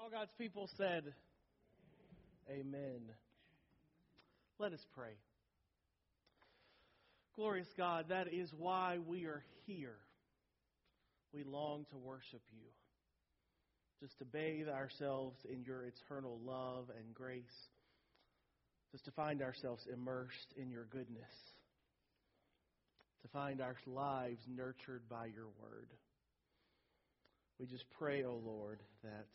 All God's people said, Amen. Let us pray. Glorious God, that is why we are here. We long to worship you, just to bathe ourselves in your eternal love and grace, just to find ourselves immersed in your goodness, to find our lives nurtured by your word. We just pray, O Lord, that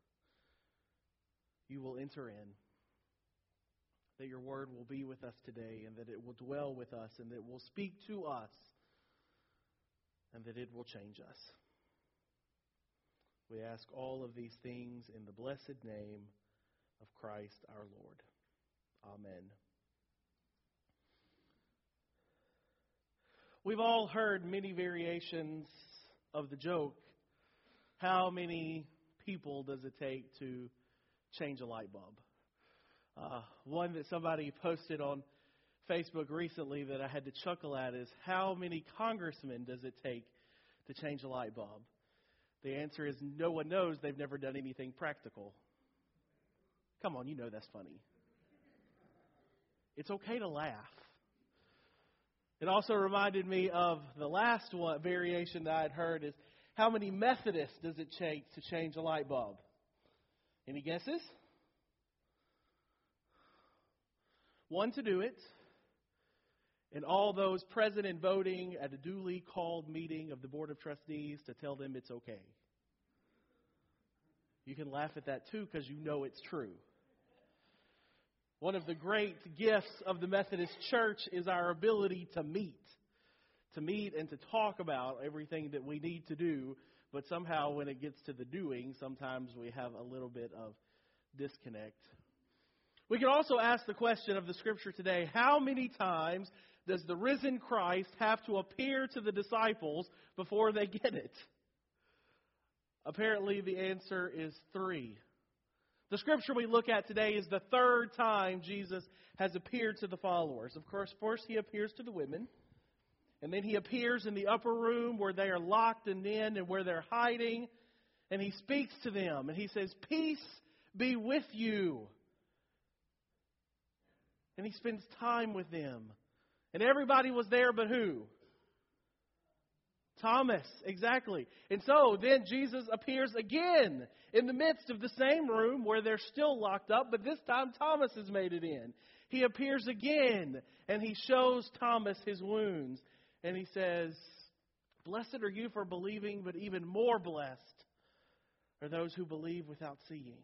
you will enter in, that your word will be with us today, and that it will dwell with us, and that it will speak to us, and that it will change us. We ask all of these things in the blessed name of Christ our Lord. Amen. We've all heard many variations of the joke, how many people does it take to change a light bulb? One that somebody posted on Facebook recently that I had to chuckle at is, how many congressmen does it take to change a light bulb? The answer is no one knows. They've never done anything practical. Come on, you know that's funny. It's okay to laugh. It also reminded me of the last one variation that I'd heard is, how many Methodists does it take to change a light bulb? Any guesses? One to do it, and all those present and voting at a duly called meeting of the Board of Trustees to tell them it's okay. You can laugh at that too because you know it's true. One of the great gifts of the Methodist Church is our ability to meet and to talk about everything that we need to do, but somehow when it gets to the doing, sometimes we have a little bit of disconnect. We can also ask the question of the Scripture today, how many times does the risen Christ have to appear to the disciples before they get it? Apparently the answer is 3. The Scripture we look at today is the 3rd time Jesus has appeared to the followers. Of course, first he appears to the women. And then he appears in the upper room where they are locked and in and where they're hiding. And he speaks to them. And he says, "Peace be with you." And he spends time with them. And everybody was there but who? Thomas, exactly. And so then Jesus appears again in the midst of the same room where they're still locked up. But this time Thomas has made it in. He appears again and he shows Thomas his wounds. And he says, "Blessed are you for believing, but even more blessed are those who believe without seeing."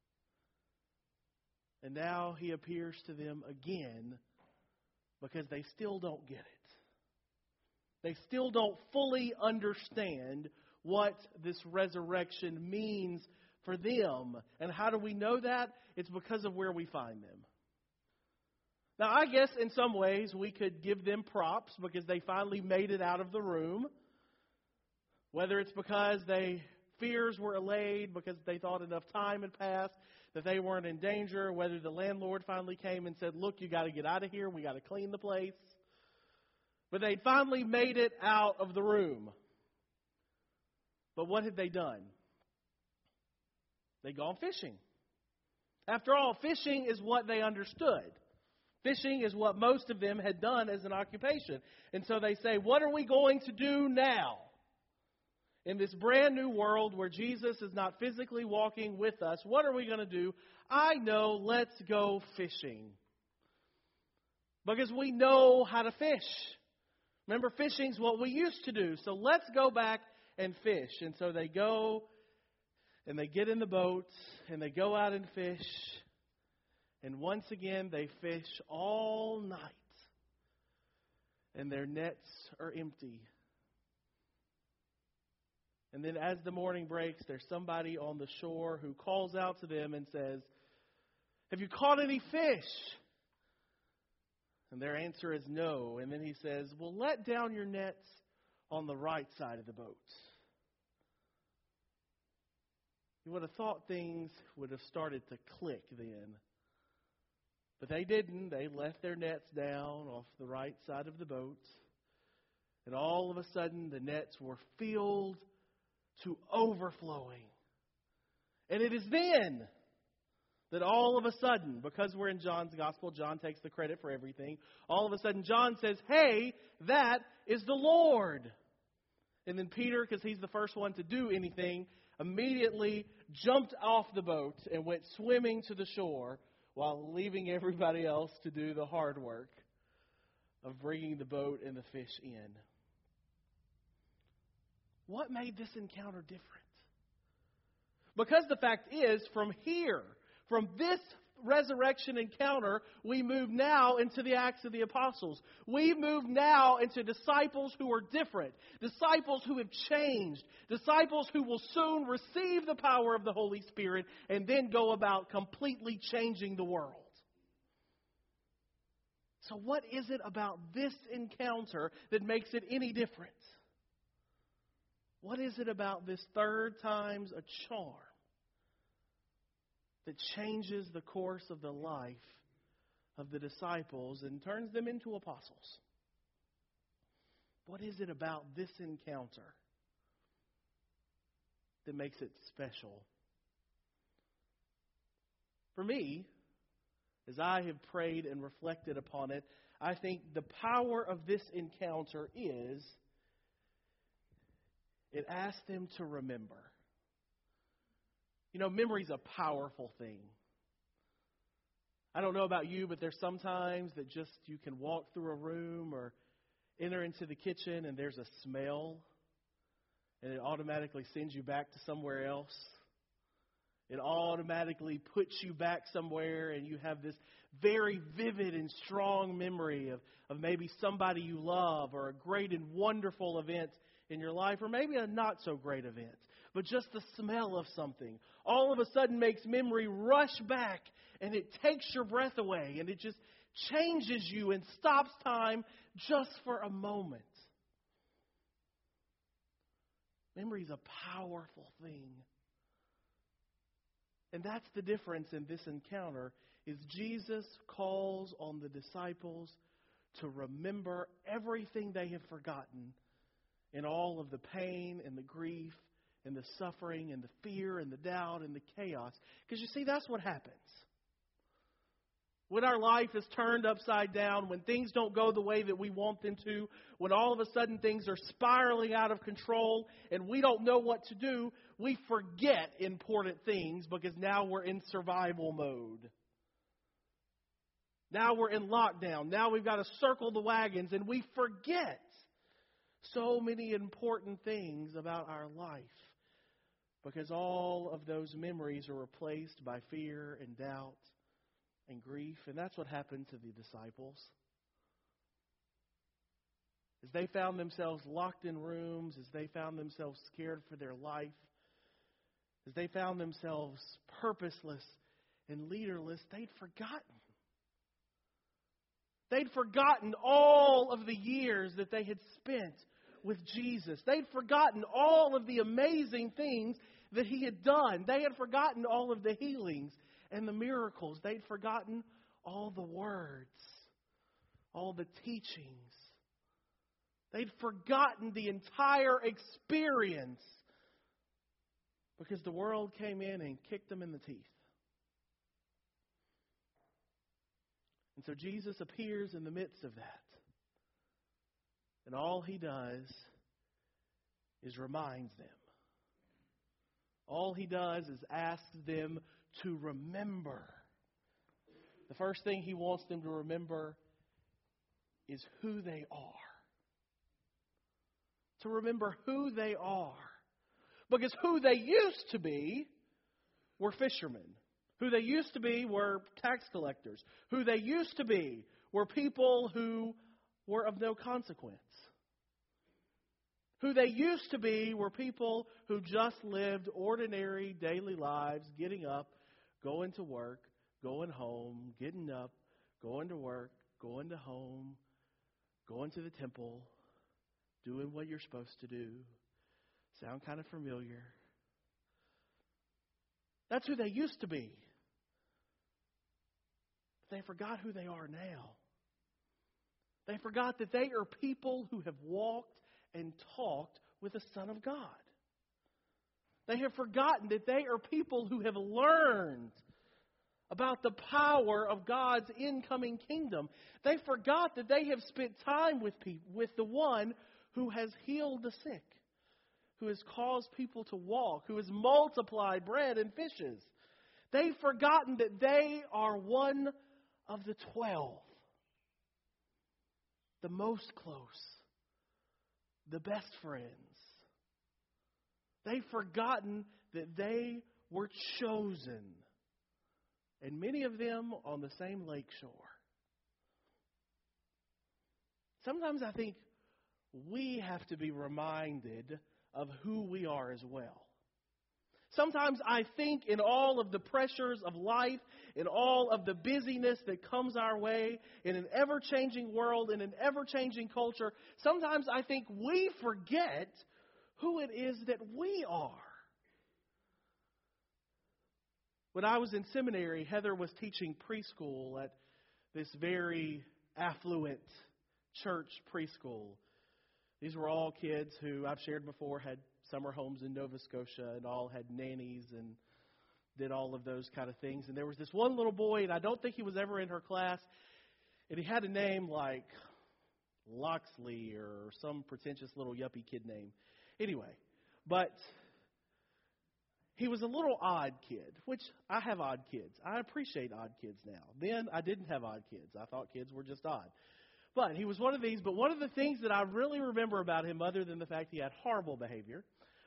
And now he appears to them again because they still don't get it. They still don't fully understand what this resurrection means for them. And how do we know that? It's because of where we find them. Now, I guess in some ways we could give them props because they finally made it out of the room. Whether it's because their fears were allayed, because they thought enough time had passed, that they weren't in danger, whether the landlord finally came and said, "Look, you got to get out of here, we got to clean the place." But they finally made it out of the room. But what had they done? They'd gone fishing. After all, fishing is what they understood. Fishing is what most of them had done as an occupation. And so they say, what are we going to do now? In this brand new world where Jesus is not physically walking with us, what are we going to do? I know, let's go fishing. Because we know how to fish. Remember, fishing's what we used to do. So let's go back and fish. And so they go and they get in the boat and they go out and fish. And once again, they fish all night. And their nets are empty. And then as the morning breaks, there's somebody on the shore who calls out to them and says, "Have you caught any fish?" And their answer is no. And then he says, "Well, let down your nets on the right side of the boat." You would have thought things would have started to click then. But they didn't. They left their nets down off the right side of the boat. And all of a sudden, the nets were filled to overflowing. And it is then that all of a sudden, because we're in John's gospel, John takes the credit for everything. All of a sudden, John says, "Hey, that is the Lord." And then Peter, because he's the first one to do anything, immediately jumped off the boat and went swimming to the shore while leaving everybody else to do the hard work of bringing the boat and the fish in. What made this encounter different? Because the fact is, from here, from this resurrection encounter, we move now into the Acts of the Apostles. We move now into disciples who are different, disciples who have changed, disciples who will soon receive the power of the Holy Spirit and then go about completely changing the world. So what is it about this encounter that makes it any different? What is it about this third time's a charm that changes the course of the life of the disciples and turns them into apostles? What is it about this encounter that makes it special? For me, as I have prayed and reflected upon it, I think the power of this encounter is it asks them to remember. You know, memory's a powerful thing. I don't know about you, but there's sometimes that just you can walk through a room or enter into the kitchen and there's a smell and it automatically sends you back to somewhere else. It automatically puts you back somewhere and you have this very vivid and strong memory of maybe somebody you love or a great and wonderful event in your life or maybe a not so great event. But just the smell of something all of a sudden makes memory rush back and it takes your breath away and it just changes you and stops time just for a moment. Memory is a powerful thing. And that's the difference in this encounter is Jesus calls on the disciples to remember everything they have forgotten in all of the pain and the grief and the suffering and the fear and the doubt and the chaos. Because you see, that's what happens. When our life is turned upside down, when things don't go the way that we want them to, when all of a sudden things are spiraling out of control and we don't know what to do, we forget important things because now we're in survival mode. Now we're in lockdown. Now we've got to circle the wagons and we forget so many important things about our life because all of those memories are replaced by fear and doubt and grief. And that's what happened to the disciples. As they found themselves locked in rooms, as they found themselves scared for their life, as they found themselves purposeless and leaderless, they'd forgotten. They'd forgotten all of the years that they had spent with Jesus. They'd forgotten all of the amazing things that He had done. They had forgotten all of the healings and the miracles. They'd forgotten all the words, all the teachings. They'd forgotten the entire experience because the world came in and kicked them in the teeth. And so Jesus appears in the midst of that. And all He does is reminds them. All He does is asks them to remember. The first thing He wants them to remember is who they are. To remember who they are. Because who they used to be were fishermen. Who they used to be were tax collectors. Who they used to be were people who were of no consequence. Who they used to be were people who just lived ordinary daily lives, getting up, going to work, going home, getting up, going to work, going to home, going to the temple, doing what you're supposed to do. Sound kind of familiar? That's who they used to be. But they forgot who they are now. They forgot that they are people who have walked and talked with the Son of God. They have forgotten that they are people who have learned about the power of God's incoming kingdom. They forgot that they have spent time with the one who has healed the sick, who has caused people to walk, who has multiplied bread and fishes. They've forgotten that they are one of the 12, the most close, the best friends. They've forgotten that they were chosen, and many of them on the same lake shore. Sometimes I think we have to be reminded of who we are as well. Sometimes I think in all of the pressures of life, in all of the busyness that comes our way, in an ever-changing world, in an ever-changing culture, sometimes I think we forget who it is that we are. When I was in seminary, Heather was teaching preschool at this very affluent church preschool. These were all kids who, I've shared before, had summer homes in Nova Scotia and all had nannies and did all of those kind of things. And there was this one little boy, and I don't think he was ever in her class, and he had a name like Loxley or some pretentious little yuppie kid name. Anyway, but he was a little odd kid, which I have odd kids. I appreciate odd kids now. Then I didn't have odd kids. I thought kids were just odd. But he was one of these. But one of the things that I really remember about him, other than the fact he had horrible behavior,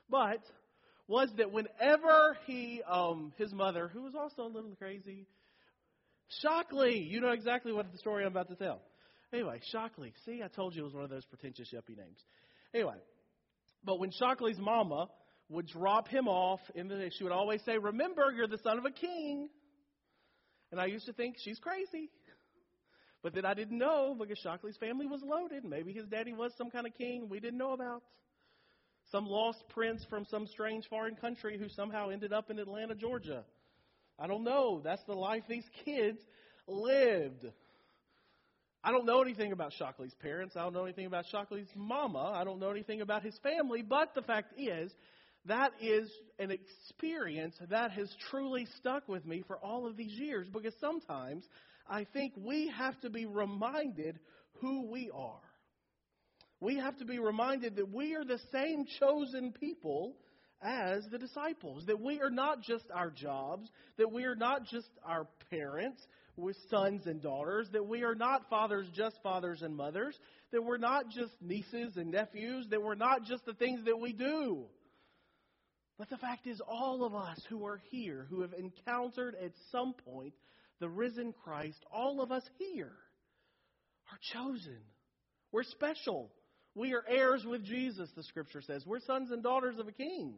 was that whenever his mother, who was also a little crazy, Shockley, you know exactly what the story I'm about to tell. Anyway, Shockley. See, I told you it was one of those pretentious yuppie names. Anyway, but when Shockley's mama would drop him off, she would always say, "Remember, you're the son of a king." And I used to think she's crazy. But then I didn't know, because Shockley's family was loaded. Maybe his daddy was some kind of king we didn't know about. Some lost prince from some strange foreign country who somehow ended up in Atlanta, Georgia. I don't know. That's the life these kids lived. I don't know anything about Shockley's parents. I don't know anything about Shockley's mama. I don't know anything about his family. But the fact is, that is an experience that has truly stuck with me for all of these years. Because sometimes I think we have to be reminded who we are. We have to be reminded that we are the same chosen people as the disciples. That we are not just our jobs. That we are not just our parents with sons and daughters. That we are not just fathers and mothers. That we're not just nieces and nephews. That we're not just the things that we do. But the fact is, all of us who are here, who have encountered at some point the risen Christ, all of us here are chosen. We're special. We are heirs with Jesus, the Scripture says. We're sons and daughters of a king.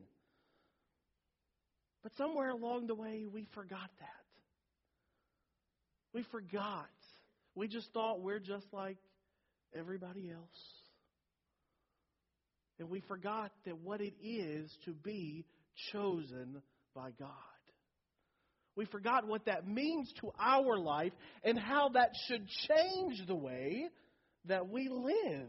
But somewhere along the way, we forgot that. We forgot. We just thought we're just like everybody else. And we forgot that what it is to be chosen by God. We forgot what that means to our life and how that should change the way that we live.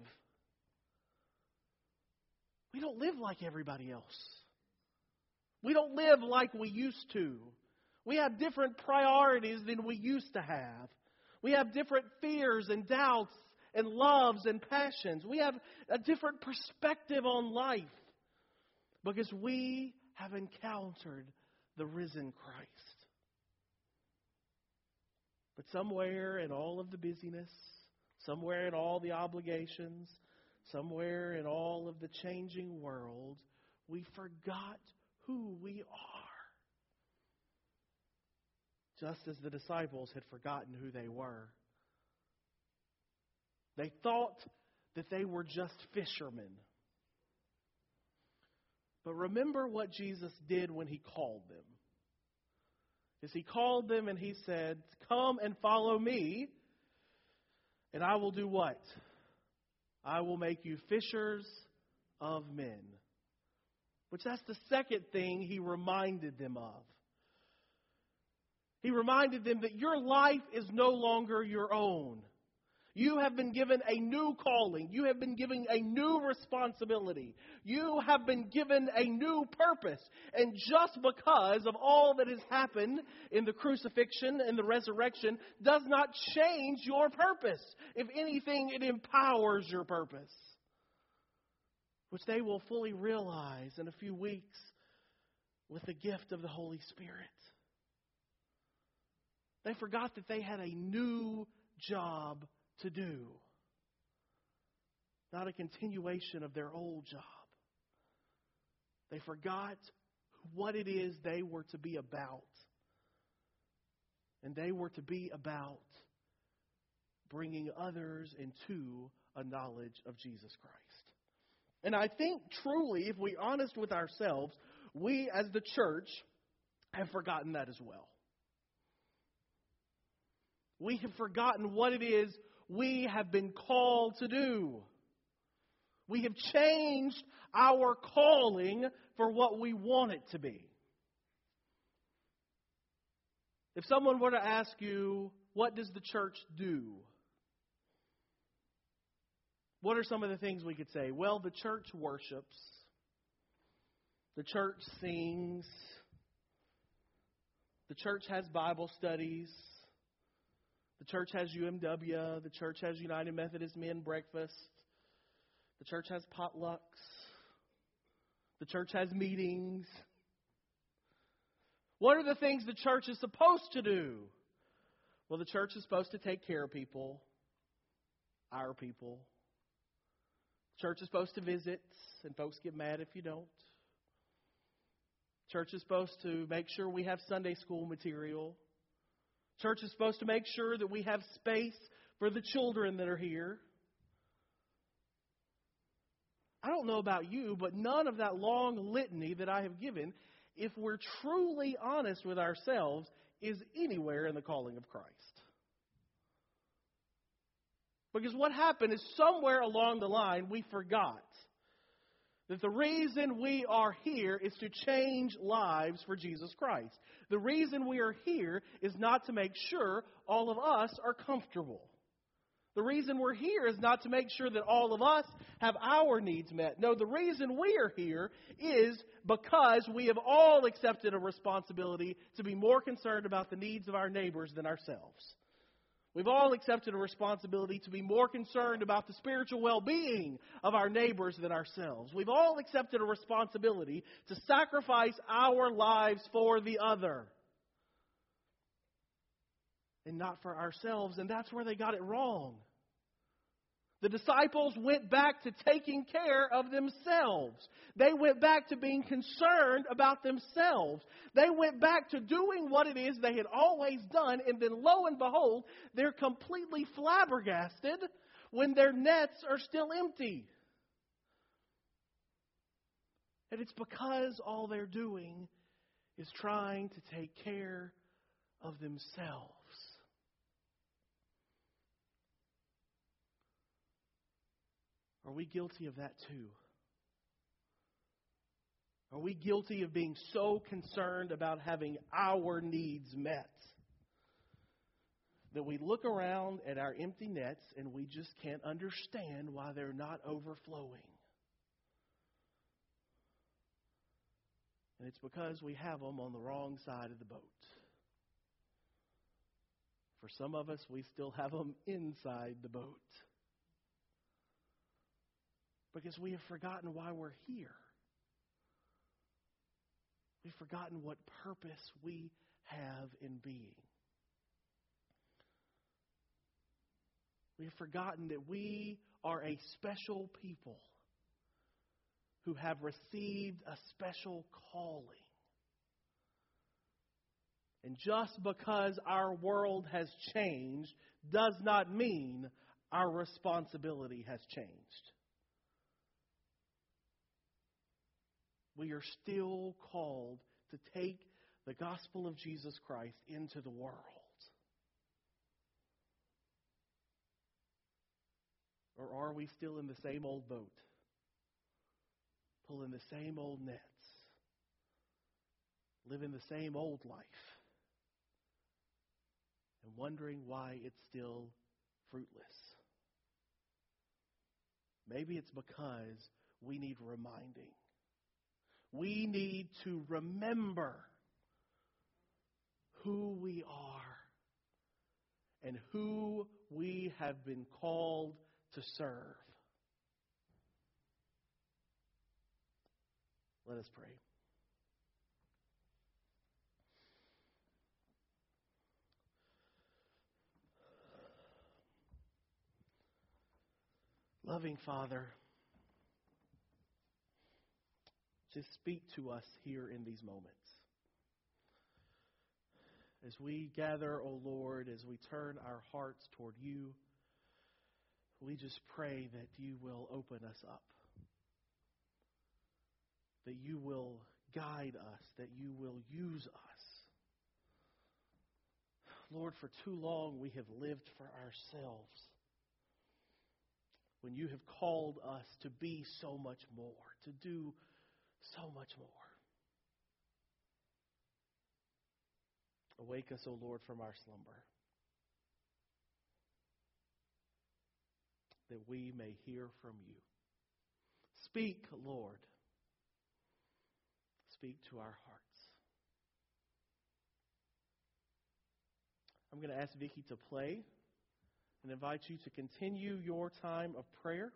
We don't live like everybody else. We don't live like we used to. We have different priorities than we used to have. We have different fears and doubts and loves and passions. We have a different perspective on life because we have encountered the risen Christ. But somewhere in all of the busyness, somewhere in all the obligations, somewhere in all of the changing world, we forgot who we are. Just as the disciples had forgotten who they were. They thought that they were just fishermen. But remember what Jesus did when He called them. As He called them and He said, "Come and follow me, and I will do what? I will make you fishers of men." Which that's the second thing He reminded them of. He reminded them that your life is no longer your own. You have been given a new calling. You have been given a new responsibility. You have been given a new purpose. And just because of all that has happened in the crucifixion and the resurrection does not change your purpose. If anything, it empowers your purpose, which they will fully realize in a few weeks with the gift of the Holy Spirit. They forgot that they had a new job to do, not a continuation of their old job. They forgot what it is they were to be about. And they were to be about bringing others into a knowledge of Jesus Christ. And I think truly, if we're honest with ourselves, we as the church have forgotten that as well. We have forgotten what it is we have been called to do. We have changed our calling for what we want it to be. If someone were to ask you, what does the church do? What are some of the things we could say? Well, the church worships. The church sings. The church has Bible studies. The church has UMW. The church has United Methodist Men Breakfast. The church has potlucks. The church has meetings. What are the things the church is supposed to do? Well, the church is supposed to take care of people, our people. The church is supposed to visit, and folks get mad if you don't. Church is supposed to make sure we have Sunday school material. Church is supposed to make sure that we have space for the children that are here. I don't know about you, but none of that long litany that I have given, if we're truly honest with ourselves, is anywhere in the calling of Christ. Because what happened is somewhere along the line we forgot that the reason we are here is to change lives for Jesus Christ. The reason we are here is not to make sure all of us are comfortable. The reason we're here is not to make sure that all of us have our needs met. No, the reason we are here is because we have all accepted a responsibility to be more concerned about the needs of our neighbors than ourselves. We've all accepted a responsibility to be more concerned about the spiritual well-being of our neighbors than ourselves. We've all accepted a responsibility to sacrifice our lives for the other and not for ourselves. And that's where they got it wrong. The disciples went back to taking care of themselves. They went back to being concerned about themselves. They went back to doing what it is they had always done. And then lo and behold, they're completely flabbergasted when their nets are still empty. And it's because all they're doing is trying to take care of themselves. Are we guilty of that too? Are we guilty of being so concerned about having our needs met that we look around at our empty nets and we just can't understand why they're not overflowing? And it's because we have them on the wrong side of the boat. For some of us, we still have them inside the boat. Because we have forgotten why we're here. We've forgotten what purpose we have in being. We have forgotten that we are a special people who have received a special calling. And just because our world has changed does not mean our responsibility has changed. We are still called to take the gospel of Jesus Christ into the world. Or are we still in the same old boat, pulling the same old nets, living the same old life, and wondering why it's still fruitless? Maybe it's because we need reminding. We need to remember who we are and who we have been called to serve. Let us pray. Loving Father, just speak to us here in these moments. As we gather, O Lord, as we turn our hearts toward you, we just pray that you will open us up, that you will guide us, that you will use us. Lord, for too long we have lived for ourselves, when you have called us to be so much more, to do so much more. Awake us, O Lord, from our slumber, that we may hear from you. Speak, Lord. Speak to our hearts. I'm going to ask Vicki to play and invite you to continue your time of prayer.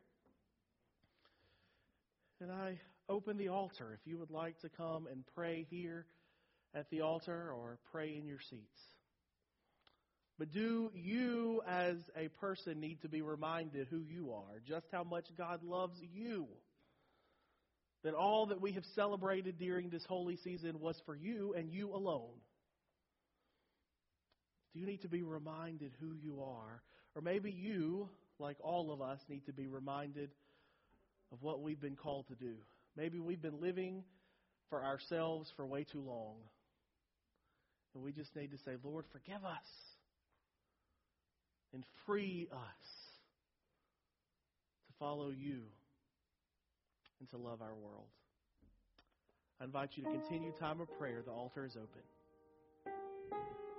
And I open the altar if you would like to come and pray here at the altar or pray in your seats. But do you as a person need to be reminded who you are, just how much God loves you, that all that we have celebrated during this holy season was for you and you alone. Do you need to be reminded who you are? Or maybe you, like all of us, need to be reminded of what we've been called to do. Maybe we've been living for ourselves for way too long. And we just need to say, Lord, forgive us and free us to follow you and to love our world. I invite you to continue time of prayer. The altar is open.